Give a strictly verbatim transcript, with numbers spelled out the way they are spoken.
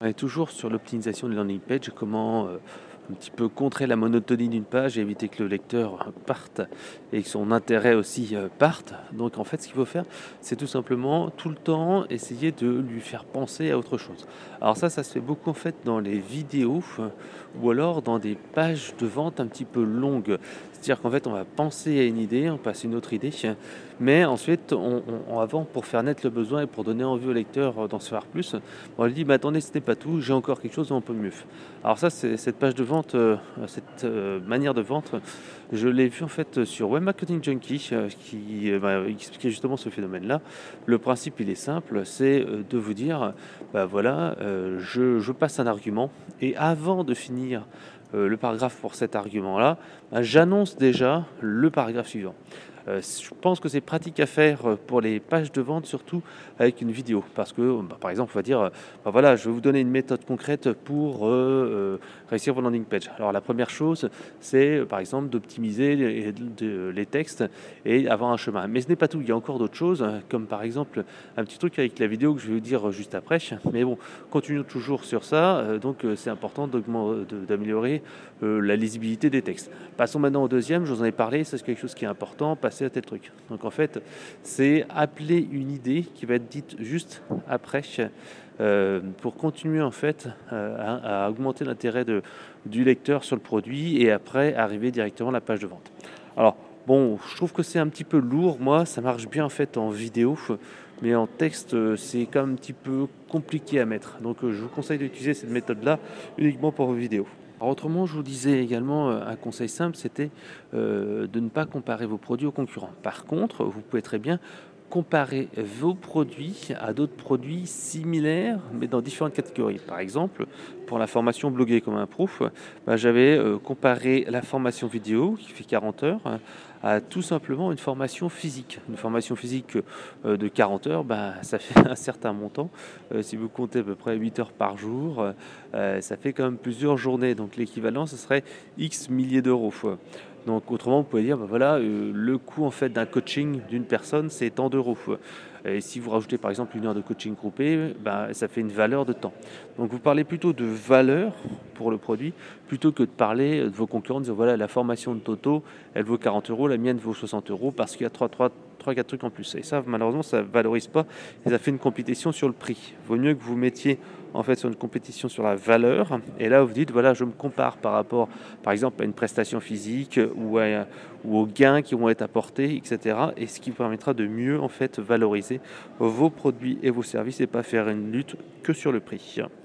On est toujours sur l'optimisation de landing page, comment, heu, un petit peu contrer la monotonie d'une page et éviter que le lecteur parte et que son intérêt aussi, heu, parte. Donc en fait, ce qu'il faut faire, c'est tout simplement, tout le temps, essayer de lui faire penser à autre chose. Alors ça, ça se fait beaucoup en fait dans les vidéos, heu, ou alors dans des pages de vente un petit peu longues. C'est-à-dire qu'en fait, on va penser à une idée, on passe à une autre idée, mais ensuite on on on avant pour faire naître le besoin et pour donner envie au lecteur, heu, d'en savoir plus, on lui dit: «Mais attendez, ce n'est pas tout, j'ai encore quelque chose un peu mieux». Alors ça, c'est cette page de vente, heu, cette, heu, manière de vendre, je l'ai vue en fait sur Web Marketing Junkie, heu, qui, heu, bah, expliquait justement ce phénomène-là. Le principe, il est simple, c'est, heu, de vous dire: «Bah, voilà, heu, je je passe un argument et avant de finir, heu, le paragraphe pour cet argument-là, bah, j'annonce déjà le paragraphe suivant». Heu, je pense que c'est pratique à faire, heu, pour les pages de vente, surtout avec une vidéo. Parce que, bah, par exemple, on va dire, heu: «Bah, voilà, je vais vous donner une méthode concrète pour, heu heu, réussir vos landing page». Alors la première chose, c'est, heu, par exemple, d'optimiser les de les textes et avoir un chemin. Mais ce n'est pas tout, il y a encore d'autres choses, hein, comme par exemple, un petit truc avec la vidéo que je vais vous dire juste après. Mais bon, continuons toujours sur ça, heu, donc heu, c'est important d'augmen de d'améliorer, heu, la lisibilité des textes. Passons maintenant au deuxième, je vous en ai parlé, ça c'est quelque chose qui est important, passer à tel truc. Donc en fait, c'est appeler une idée qui va être dite juste après, heu, pour continuer en fait, heu, à à augmenter l'intérêt de du lecteur sur le produit et après arriver directement à la page de vente. Alors bon, je trouve que c'est un petit peu lourd, moi, ça marche bien en fait en vidéo, mais en texte, heu, c'est quand même un petit peu compliqué à mettre. Donc heu, je vous conseille d'utiliser cette méthode-là uniquement pour vos vidéos. Alors autrement, je vous disais également, heu, un conseil simple, c'était, heu, de ne pas comparer vos produits aux concurrents. Par contre, vous pouvez très bien comparer vos produits à d'autres produits similaires, mais dans différentes catégories. Par exemple, pour la formation Bloguer comme un pro, bah, j'avais, heu, comparé la formation vidéo qui fait quarante heures, heu, à tout simplement une formation physique. Une formation physique, heu, de quarante heures, bah, ça fait un certain montant. Heu, si vous comptez à peu près huit heures par jour, heu heu, ça fait quand même plusieurs journées. Donc l'équivalent, ce serait X milliers d'euros. Donc autrement, vous pouvez dire, bah, voilà, heu, le coût en fait d'un coaching d'une personne, c'est tant d'euros. Et si vous rajoutez par exemple une heure de coaching groupé, bah, ça fait une valeur de temps. Donc vous parlez plutôt de valeur pour le produit, plutôt que de parler de vos concurrents, de dire voilà, la formation de Toto, elle vaut quarante euros, la mienne vaut soixante euros parce qu'il y a trois, trois, trois, quatre trucs en plus. Et ça, malheureusement, ça ne valorise pas et ça fait une compétition sur le prix. Il vaut mieux que vous mettiez en fait sur une compétition sur la valeur. Et là, vous dites voilà, je me compare par rapport, par exemple, à une prestation physique ou, à, ou aux gains qui vont être apportés, et cetera. Et ce qui vous permettra de mieux en fait valoriser vos produits et vos services et pas faire une lutte que sur le prix.